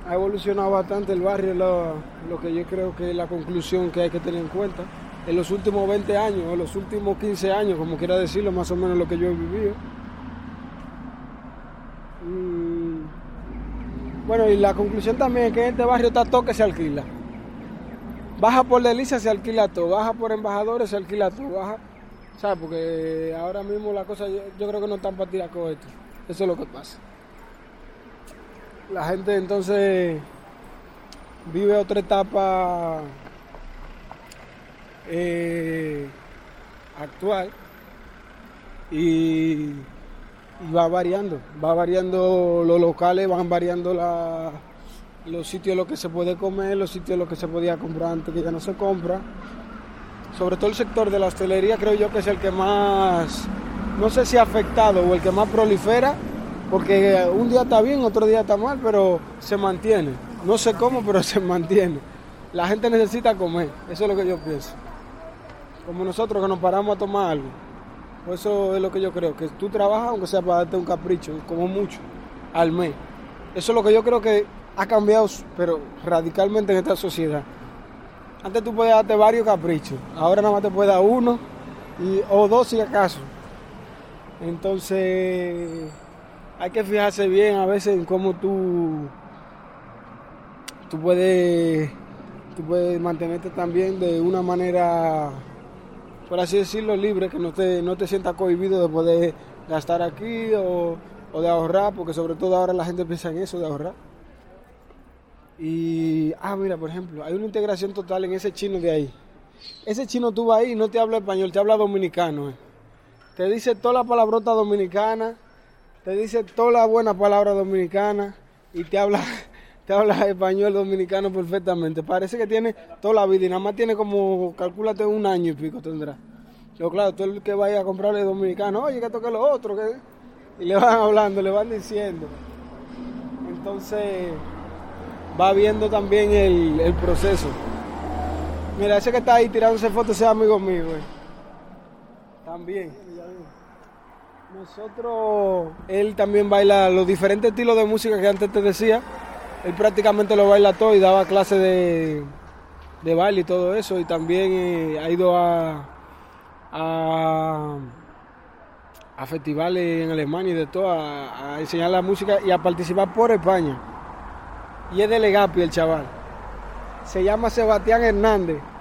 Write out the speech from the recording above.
ha evolucionado bastante el barrio, lo que yo creo que es la conclusión que hay que tener en cuenta. En los últimos 20 años, o los últimos 15 años, como quiera decirlo, más o menos lo que yo he vivido. Bueno, y la conclusión también es que en este barrio está todo que se alquila. Baja por Delicia, se alquila todo. Baja por Embajadores, se alquila todo. Baja, ¿sabes? Porque ahora mismo la cosa, yo creo que no están para tirar cohetes. Eso es lo que pasa. La gente entonces vive otra etapa actual y va variando los locales, van variando los sitios en los que se puede comer, los sitios en los que se podía comprar antes que ya no se compra. Sobre todo el sector de la hostelería creo yo que es el que más, no sé si ha afectado o el que más prolifera, porque un día está bien, otro día está mal, pero se mantiene. No sé cómo, pero se mantiene. La gente necesita comer, eso es lo que yo pienso. Como nosotros que nos paramos a tomar algo. Pues eso es lo que yo creo, que tú trabajas aunque sea para darte un capricho, como mucho, al mes. Eso es lo que yo creo que ha cambiado, pero radicalmente en esta sociedad. Antes tú podías darte varios caprichos, ahora nada más te puedes dar uno o dos si acaso. Entonces hay que fijarse bien a veces en cómo tú puedes mantenerte también de una manera, por así decirlo, libre, que no te sientas cohibido de poder gastar aquí o de ahorrar, porque sobre todo ahora la gente piensa en eso, de ahorrar. Y, mira, por ejemplo, hay una integración total en ese chino de ahí. Ese chino tú vas ahí y no te habla español, te habla dominicano. Te dice toda la palabrota dominicana, te dice toda la buena palabra dominicana y te habla español dominicano perfectamente. Parece que tiene toda la vida y nada más tiene como, calcúlate, 1 año y pico tendrá. Pero claro, tú el que vaya a comprarle dominicano, oye, que toque lo otro, y le van hablando, le van diciendo. Entonces va viendo también el proceso. Mira, ese que está ahí tirándose fotos, ese amigo mío, también. Nosotros, él también baila los diferentes estilos de música que antes te decía. Él prácticamente lo baila todo y daba clases de baile y todo eso. Y también ha ido a festivales en Alemania y de todo, a enseñar la música y a participar por España. Y es de Legapi el chaval. Se llama Sebastián Hernández.